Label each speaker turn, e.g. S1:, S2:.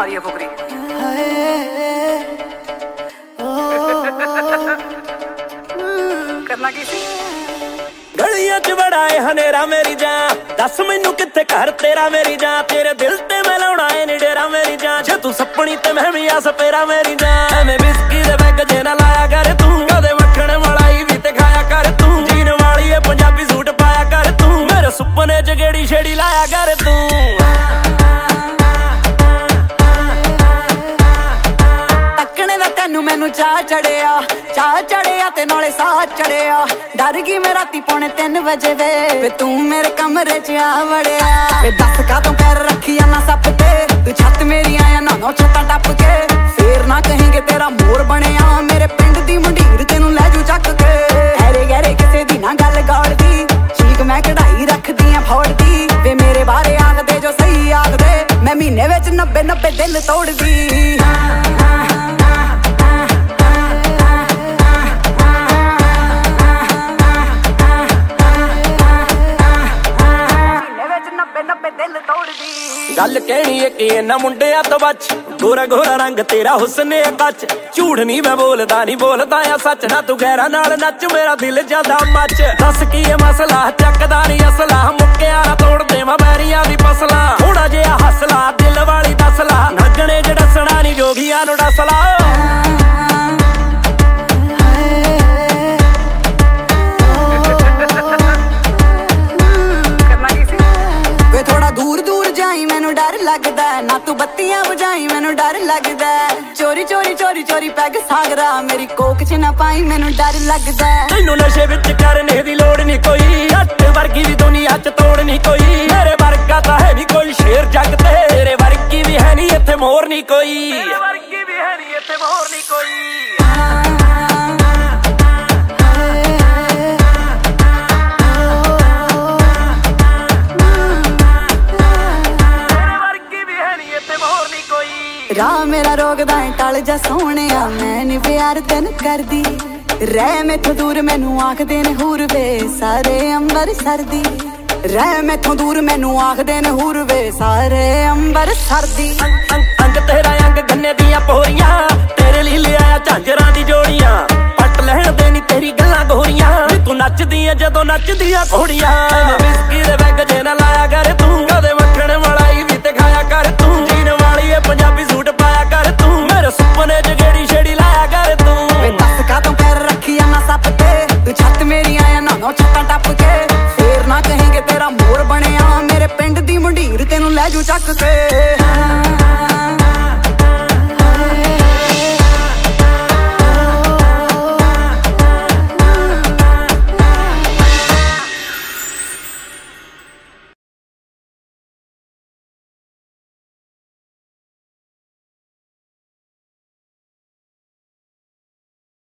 S1: ਰਹੀ ਹੈ ਫੁਕਰੀ। ਕਰਨਾ ਕੀ ਸੀ?
S2: ਗਲੀਆਂ ਚ ਬੜਾ ਏ ਹਨੇਰਾ ਮੇਰੀ ਜਾਨ, ਦੱਸ ਮੈਨੂੰ ਕਿੱਥੇ ਘਰ ਤੇਰਾ ਮੇਰੀ ਜਾਨ। ਤੇਰੇ ਦਿਲ ਤੇ ਮੈਂ ਲਾਉਣਾ ਏ ਨੀ ਡੇਰਾ ਮੇਰੀ ਜਾਨ, ਜੇ ਤੂੰ ਸੱਪਣੀ ਤੇ ਮੈਂ ਵੀ ਆ ਸਪੇਰਾ ਮੇਰੀ ਜਾਨ। ਐਵੇਂ ਵਿਸਕੀ ਦੇ ਬੈਗ ਜੇ ਨਾ ਲਾਇਆ ਕਰ ਤੂੰ, ਕਦੇ ਮੱਖਣ ਮਲਾਈ ਵੀ ਤੇ ਖਾਇਆ ਕਰ ਤੂੰ। ਜੀਨ ਵਾਲੀ ਏ ਪੰਜਾਬੀ ਸੂਟ ਪਾਇਆ ਕਰ ਤੂੰ, ਮੇਰੇ ਸੁਪਨੇ ਚ ਗੇੜੀ ਛੇੜੀ ਲਾਇਆ ਕਰ ਤੂੰ।
S3: ਮੈਨੂੰ ਚਾਹ ਚੜਿਆ ਤੇ ਨਾਲੇ ਸਾਹ ਚੜਿਆ। ਡਰ ਗਈ ਮੈਂ ਰਾਤੀ 2:45 ਵਜੇ ਵੇ ਤੂੰ ਮੇਰੇ ਕਮਰੇ ਚ ਆ ਵੜਿਆ। ਵੇ ਦੱਸ ਕਾਹਤੋਂ ਪੈਰ ਰੱਖੀ ਨਾ ਸੱਪ ਤੇ, ਤੂੰ ਛੱਤ ਮੇਰੀ ਆਇਆ ਨਾ ਛੱਤਾਂ ਟੱਪ ਕੇ। ਫੇਰ ਨਾ ਕਹੇਂਗੇ ਤੇਰਾ ਮੋਰ ਬਣਿਆ, ਮੇਰੇ ਪਿੰਡ ਦੀ ਮੰਡੀਰ ਤੈਨੂੰ ਲੈ ਜੂ ਚੱਕ ਕੇ। ਐਰੇ ਗੈਰੇ ਕਿਸੇ ਦੀ ਨਾ ਗੱਲ ਗੌੜਦੀ, ਚੀਕ ਮੈਂ ਕਢਾਈ ਰੱਖਦੀ ਆ ਫੋੜਦੀ। ਵੇ ਮੇਰੇ ਬਾਰੇ ਆਖਦੇ ਜੋ ਸਹੀ ਆਖਦੇ, ਮੈਂ ਮਹੀਨੇ ਵਿੱਚ 90 ਦਿਲ ਤੋੜਦੀ।
S2: ਗੱਲ ਕਹਿਣੀ ਏ ਕਿ ਇਹਨਾਂ ਮੁੰਡਿਆਂ ਤੋਂ ਬਚ, ਗੋਰਾ ਗੋਰਾ ਰੰਗ ਤੇਰਾ ਹੁਸਨ ਏ ਕੱਚ। ਝੂਠ ਨਹੀਂ ਮੈਂ ਬੋਲਦਾ ਆ ਸੱਚ, ਨਾ ਤੂੰ ਗੈਰਾਂ ਨਾਲ ਨੱਚ ਮੇਰਾ ਦਿਲ ਜਾਂਦਾ ਮੱਚ। ਦੱਸ ਕੀ ਏ ਮਸਲਾ, ਚੱਕਦਾ ਨੀ ਅਸਲਾ, ਮੁੱਕਿਆ ਨਾ ਤੋੜ ਦੇਵਾਂ ਬੈਰੀਆਂ ਦੀ ਫਸਲਾ। ਥੋੜਾ ਜਿਹਾ ਹੱਸਲਾ ਦਿਲ ਵਾਲੀ ਦੱਸਲਾ, ਨੱਚਣੇ ਚ ਡੱਸਣਾ ਨੀ ਜੋਗੀਆਂ ਨੂੰ ਡੱਸਲਾ।
S3: ਮੈਨੂੰ ਡਰ ਲੱਗਦਾ ਨਾ ਤੂੰ ਬੱਤੀਆਂ ਬੁਝਾਈ, ਮੈਨੂੰ ਡਰ ਲੱਗਦਾ। ਚੋਰੀ ਪੈਗ ਸਾਗਰਾ ਮੇਰੀ ਕੋਕ ਚ ਨਾ ਪਾਈ, ਮੈਨੂੰ ਡਰ ਲੱਗਦਾ।
S2: ਤੈਨੂੰ ਨਸ਼ੇ ਵਿੱਚ ਕਰਨੇ ਦੀ ਲੋੜ ਨੀ ਕੋਈ, ਅੱਟ ਵਰਗੀ ਦੀ ਦੁਨੀਆ ਚ ਤੋੜ ਨੀ ਕੋਈ। ਮੇਰੇ ਵਰਗਾ ਤਾਂ ਹੈ ਨੀ ਕੋਈ ਸ਼ੇਰ ਜੱਗ ਤੇ, ਤੇਰੇ ਵਰਗੀ ਵੀ ਹੈ ਨੀ ਇੱਥੇ ਮੋਰ ਨੀ ਕੋਈ। ਤੇਰੇ ਵਰਗੀ ਵੀ ਹੈ ਨੀ ਇੱਥੇ ਮੋਰ ਨੀ ਕੋਈ।
S3: ਰਾਹ ਮੇਰਾ ਰੋਕਦਾ ਏ ਟਲ ਜਾ ਸੋਹਣਿਆ, ਮੈਂ ਨੀ ਪਿਆਰ ਤੈਨੂੰ ਕਰਦੀ। ਰਹਿ ਮੈਥੋਂ ਦੂਰ ਮੈਨੂੰ ਆਖਦੇ ਨੇ ਹੂਰ ਵੇ ਸਾਰੇ ਅੰਬਰਸਰ ਦੀ। ਰਹਿ ਮੈਥੋਂ ਦੂਰ ਮੈਨੂੰ ਆਖਦੇ ਨੇ ਹੂਰ ਵੇ ਸਾਰੇ ਅੰਬਰਸਰ ਦੀ।
S2: ਅੰਗ ਤੇਰਾ ਅੰਗ ਗੰਨੇ ਦੀਆਂ ਪੋਰੀਆਂ, ਤੇਰੇ ਲਈ ਲਿਆਇਆ ਝਾਂਜਰਾਂ ਦੀ ਜੋੜੀਆਂ। ਪੱਟ ਲੈਣ ਦੇ ਨੀ ਤੇਰੀ ਗੱਲਾਂ ਗੋਰੀਆਂ, ਤੂੰ ਨੱਚਦੀ ਏ ਜਦੋਂ ਨੱਚਦੀਆਂ ਘੋੜੀਆਂ। ਵਿਸਕੀ ਦੇ ਬੈਗ ਜੇ ਨਾ ਲਾਇਆ ਕਰ ਤੂੰ, ਕਦੇ ਮੱਖਣ ਮਲਾਈ ਵੀ ਤੇ ਖਾਇਆ ਕਰ ਤੂੰ। ਜੀਨ ਵਾਲੀ ਏ ਪੰਜਾਬੀ ਸੂਟ ਪਾਇਆ ਕਰ ਤੂੰ, ਮੇਰੇ ਸੁਪਨੇ ਚ ਗੇੜੀ ਛੇੜੀ ਲਾਇਆ ਕਰ ਤੂੰ।
S3: ਵੇ ਦੱਸ ਕਾਹਤੋਂ ਪੈਰ ਰੱਖੀ ਨਾ ਸੱਪ ਤੇ, ਤੂੰ ਛੱਤ ਮੇਰੀ ਆਇਆ ਨਾ ਛੱਤਾਂ ਟੱਪ ਕੇ। ਫੇਰ ਨਾ ਕਹੇਂਗੇ ਤੇਰਾ ਮੋਰ ਬਣਿਆ, ਮੇਰੇ ਪਿੰਡ ਦੀ ਮੰਡੀਰ ਤੈਨੂੰ ਲੈ ਜੂ ਚੱਕ ਕੇ।